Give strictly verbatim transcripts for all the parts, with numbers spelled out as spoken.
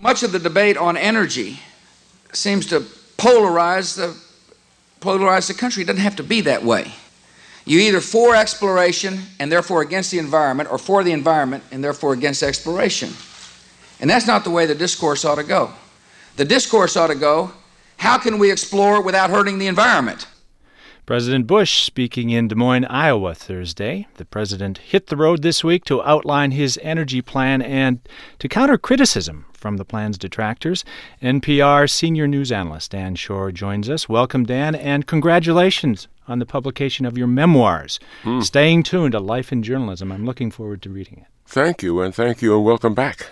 Much of the debate on energy seems to polarize the, polarize the country. It doesn't have to be that way. You're either for exploration and therefore against the environment, or for the environment and therefore against exploration. And that's not the way the discourse ought to go. The discourse ought to go, how can we explore without hurting the environment? President Bush speaking in Des Moines, Iowa, Thursday. The president hit the road this week to outline his energy plan and to counter criticism from the plan's detractors. N P R senior news analyst Dan Shor joins us. Welcome, Dan, and congratulations on the publication of your memoirs, mm. Staying Tuned, A Life in Journalism. I'm looking forward to reading it. Thank you, and thank you, and welcome back.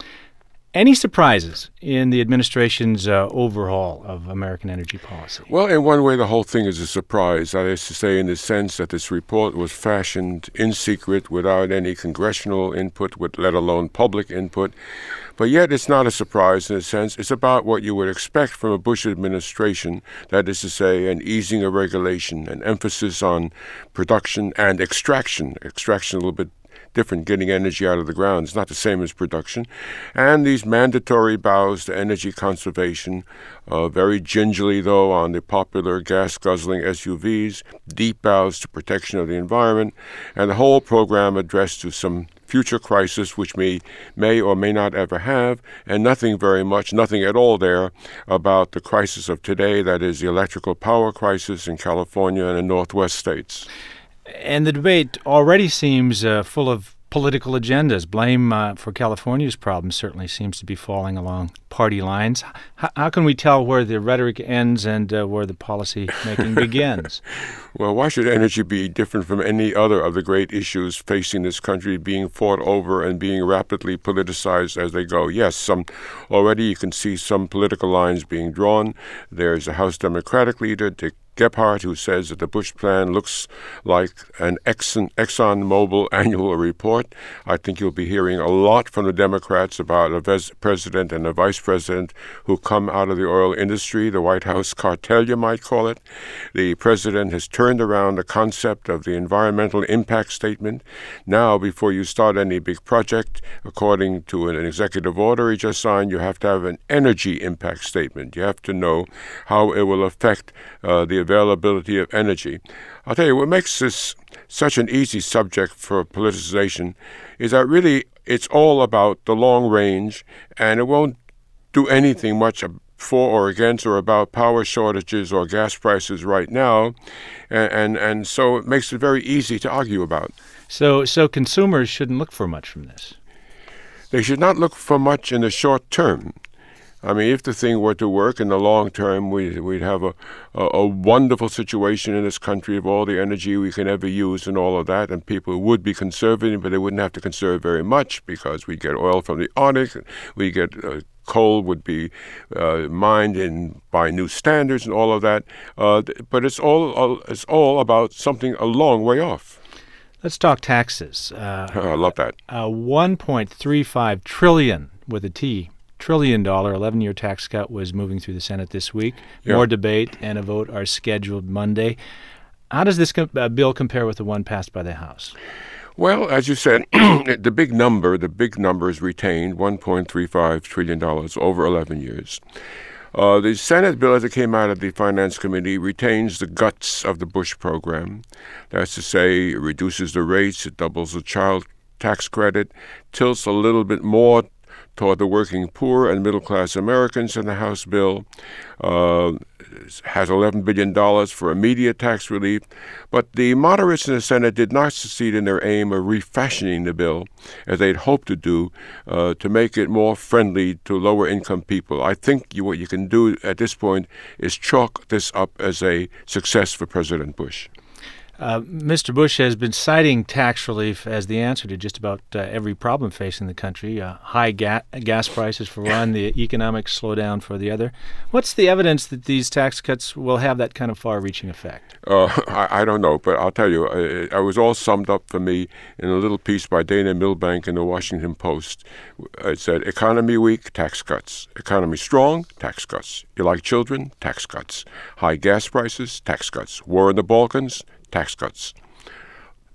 Any surprises in the administration's uh, overhaul of American energy policy? Well, in one way, the whole thing is a surprise. That is to say, in the sense that this report was fashioned in secret without any congressional input, with, let alone public input. But yet it's not a surprise in a sense. It's about what you would expect from a Bush administration, that is to say, an easing of regulation, an emphasis on production and extraction, extraction a little bit different, getting energy out of the ground. It's not the same as production. And these mandatory bows to energy conservation, uh, very gingerly, though, on the popular gas-guzzling S U Vs, deep bows to protection of the environment, and the whole program addressed to some future crisis which may, may or may not ever have, and nothing very much, nothing at all there about the crisis of today, that is the electrical power crisis in California and the Northwest states. And the debate already seems uh, full of political agendas. Blame uh, for California's problems certainly seems to be falling along party lines. H- how can we tell where the rhetoric ends and uh, where the policy making begins? Well, why should energy be different from any other of the great issues facing this country, being fought over and being rapidly politicized as they go? Yes, some already you can see some political lines being drawn. There's a House Democratic leader, Dick Gephardt, who says that the Bush plan looks like an Exxon, ExxonMobil annual report. I think you'll be hearing a lot from the Democrats about a ves- president and a vice president who come out of the oil industry, the White House cartel, you might call it. The president has turned around the concept of the environmental impact statement. Now, before you start any big project, according to an executive order he just signed, you have to have an energy impact statement. You have to know how it will affect uh, the availability of energy. I'll tell you, what makes this such an easy subject for politicization is that really it's all about the long range, and it won't do anything much for or against or about power shortages or gas prices right now, and, and, and so it makes it very easy to argue about. So, so consumers shouldn't look for much from this? They should not look for much in the short term. I mean, if the thing were to work in the long term, we, we'd have a, a, a wonderful situation in this country of all the energy we can ever use and all of that, and people would be conserving, but they wouldn't have to conserve very much because we get oil from the Arctic, we get uh, coal would be uh, mined in by new standards and all of that. Uh, but it's all uh, it's all about something a long way off. Let's talk taxes. Uh, I love that. Uh, one point three five trillion with a T. Trillion dollar eleven-year tax cut was moving through the Senate this week. Yeah. More debate and a vote are scheduled Monday. How does this com- uh, bill compare with the one passed by the House? Well, as you said, the big number, the big number is retained, one point three five trillion dollars over eleven years. Uh, the Senate bill, as it came out of the Finance Committee, retains the guts of the Bush program. That's to say, it reduces the rates, it doubles the child tax credit, tilts a little bit more toward the working poor and middle-class Americans in the House bill, uh, has eleven billion dollars for immediate tax relief. But the moderates in the Senate did not succeed in their aim of refashioning the bill, as they'd hoped to do, uh, to make it more friendly to lower-income people. I think you, what you can do at this point is chalk this up as a success for President Bush. Uh, Mister Bush has been citing tax relief as the answer to just about uh, every problem facing the country. Uh, high ga- gas prices for one, the economic slowdown for the other. What's the evidence that these tax cuts will have that kind of far-reaching effect? Uh, I, I don't know, but I'll tell you, it, it was all summed up for me in a little piece by Dana Milbank in the Washington Post. It said, economy weak, tax cuts. Economy strong, tax cuts. You like children, tax cuts. High gas prices, tax cuts. War in the Balkans, tax cuts.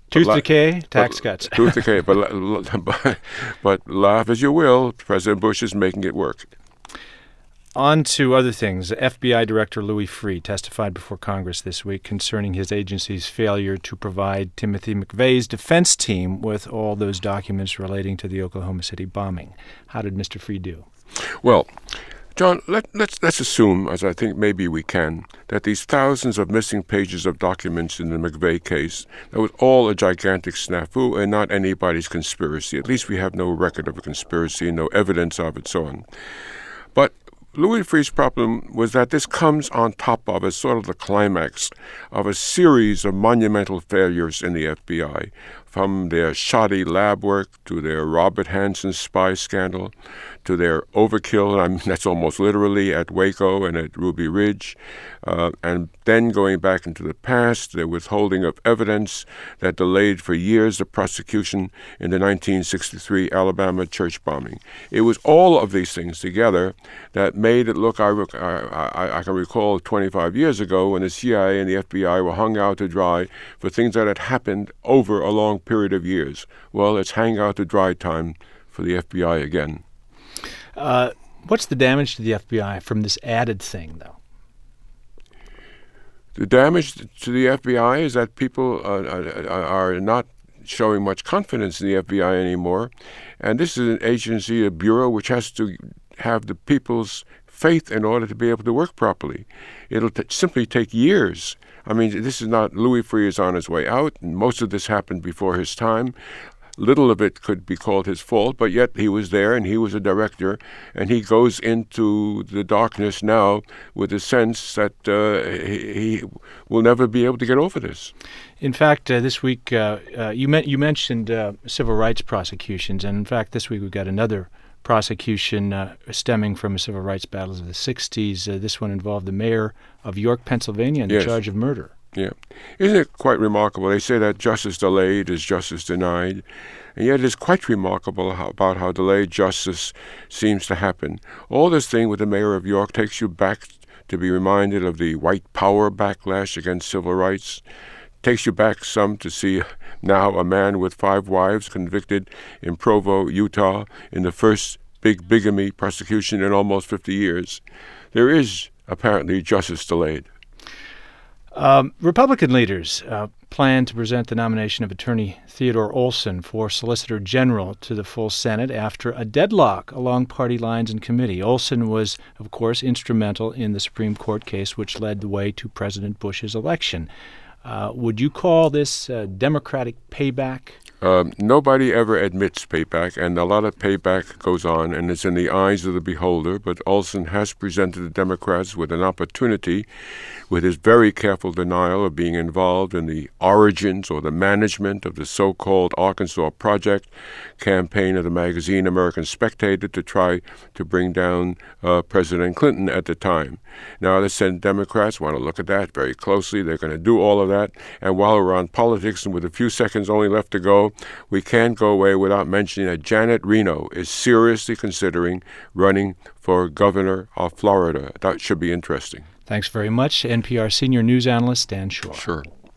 Tooth la- decay, tax but, cuts. Tooth decay, but, but, but laugh as you will, President Bush is making it work. On to other things. F B I Director Louis Freeh testified before Congress this week concerning his agency's failure to provide Timothy McVeigh's defense team with all those documents relating to the Oklahoma City bombing. How did Mister Freeh do? Well, John, let, let's, let's assume, as I think maybe we can, that these thousands of missing pages of documents in the McVeigh case, that was all a gigantic snafu and not anybody's conspiracy. At least we have no record of a conspiracy, no evidence of it, so on. But Louis Freeh's problem was that this comes on top of, as sort of the climax of a series of monumental failures in the F B I, from their shoddy lab work to their Robert Hansen spy scandal, to their overkill, I mean, that's almost literally, at Waco and at Ruby Ridge, uh, and then going back into the past, their withholding of evidence that delayed for years the prosecution in the nineteen sixty-three Alabama church bombing. It was all of these things together that made it look, I, I, I can recall twenty-five years ago when the C I A and the F B I were hung out to dry for things that had happened over a long period of years. Well, it's hang out to dry time for the F B I again. Uh, what's the damage to the F B I from this added thing, though? The damage to the F B I is that people uh, are not showing much confidence in the F B I anymore. And this is an agency, a bureau, which has to have the people's faith in order to be able to work properly. It'll t- simply take years. I mean, this is not, Louis Freeh is on his way out, and most of this happened before his time. Little of it could be called his fault, but yet he was there and he was a director, and he goes into the darkness now with a sense that uh, he, he will never be able to get over this. In fact, uh, this week uh, uh, you, met, you mentioned uh, civil rights prosecutions, and in fact this week we've got another prosecution uh, stemming from civil rights battles of the sixties. Uh, this one involved the mayor of York, Pennsylvania, in the Yes. charge of murder. Yeah. Isn't it quite remarkable? They say that justice delayed is justice denied. And yet it is quite remarkable how, about how delayed justice seems to happen. All this thing with the mayor of York takes you back to be reminded of the white power backlash against civil rights. Takes you back some to see now a man with five wives convicted in Provo, Utah, in the first big bigamy prosecution in almost fifty years. There is apparently justice delayed. Um, Republican leaders uh, plan to present the nomination of Attorney Theodore Olson for Solicitor General to the full Senate after a deadlock along party lines in committee. Olson was, of course, instrumental in the Supreme Court case which led the way to President Bush's election. Uh, would you call this uh, Democratic payback? Um, nobody ever admits payback, and a lot of payback goes on, and it's in the eyes of the beholder. But Olson has presented the Democrats with an opportunity, with his very careful denial of being involved in the origins or the management of the so-called Arkansas Project campaign of the magazine American Spectator to try to bring down uh, President Clinton at the time. Now, the Senate Democrats want to look at that very closely. They're going to do all of that. And while we're on politics and with a few seconds only left to go, we can't go away without mentioning that Janet Reno is seriously considering running for governor of Florida. That should be interesting. Thanks very much, N P R senior news analyst Dan Shore. Sure.